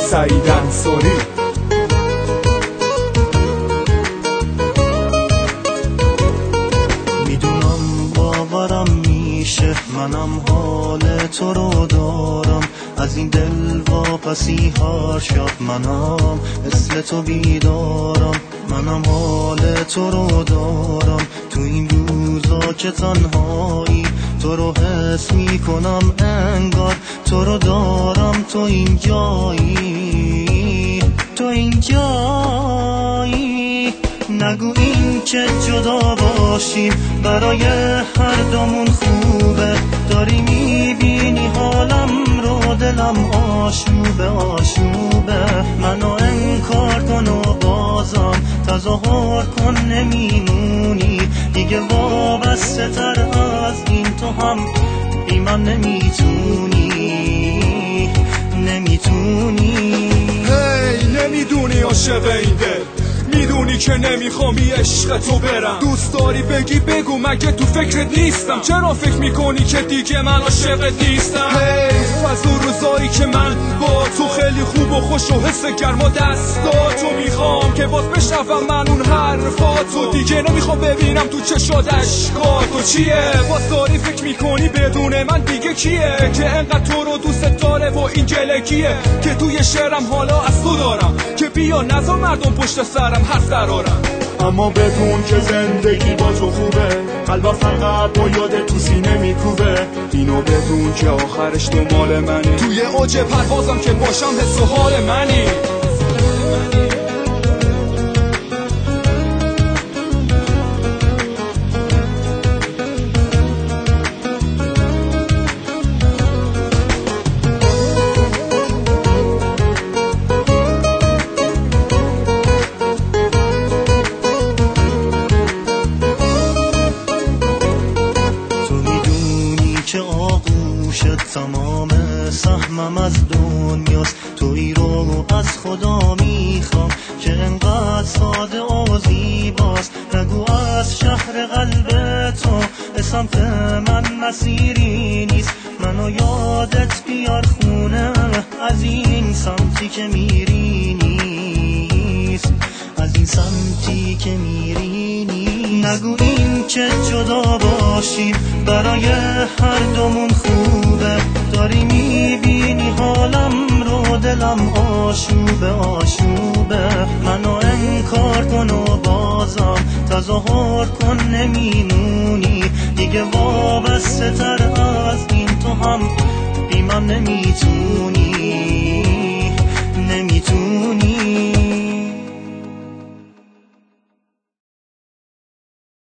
سعید انصاری. میدونم باورم میشه منم حال تو رو دارم، از این دل واپسی هر شب منم مثل تو بیدارم، منم حال تو رو دارم تو این روزا که تنهایی، تو رو حس میکنم انگار تو رو دارم، تو این جایی، تو این جایی. نگو این که جدا باشیم برای هر دومون خوبه، داری میبینی حالم رو، دلم آشوبه آشوبه. منو انکار کن و بازم تظاهر کن نمیمونی، دیگه وابسته تر از این تو هم بی من نمیتونی، نمیتونی. هی نمیدونی عاشق این دل، میدونی که نمیخوام بی عشق تو برم، دوست داری بگی بگو مگه تو فکرت نیستم، چرا فکر میکنی که دیگه من عاشقت نیستم؟ حیف از اون روزایی که من با تو خیلی خوب و خوش و حس گرم و دستاتو میخوام که باز بشنوم من اون حرفاتو، دیگه نمیخوام ببینم تو چشات اشکاتو. چیه باز داری فکر میکنی بدون من دیگه کیه که انقدر تو رو دوست داره و این گلگیه که توی شعرم حالا از تو دارم که بیا نذار مردم پشت سرم حرف درارم. اما بدون که زندگی با تو خوبه، قلبم فقط با یاد تو سینه میکوبه، اینو بدون که آخرش تو مال منی، توی اوج پروازم که باشم حس و حال منی. که آغوشت تمام سهمم از دنیاست، تویی رو از خدا میخوام که انقدر ساده و زیباست. نگو از شهر قلب تو به سمت من مسیری نیست، منو یادت بیار خونه، از این سمتی که میری نیست، از این سمتی که میری نیست. نگو این که جدا باشیم برای هر دومون خوبه، داری میبینی حالم رو، دلم آشوبه آشوبه. منو انکار کن و بازم تظاهر کن نمیمونی، دیگه وابسته تر از این تو هم بی من نمیتونی، نمیتونی.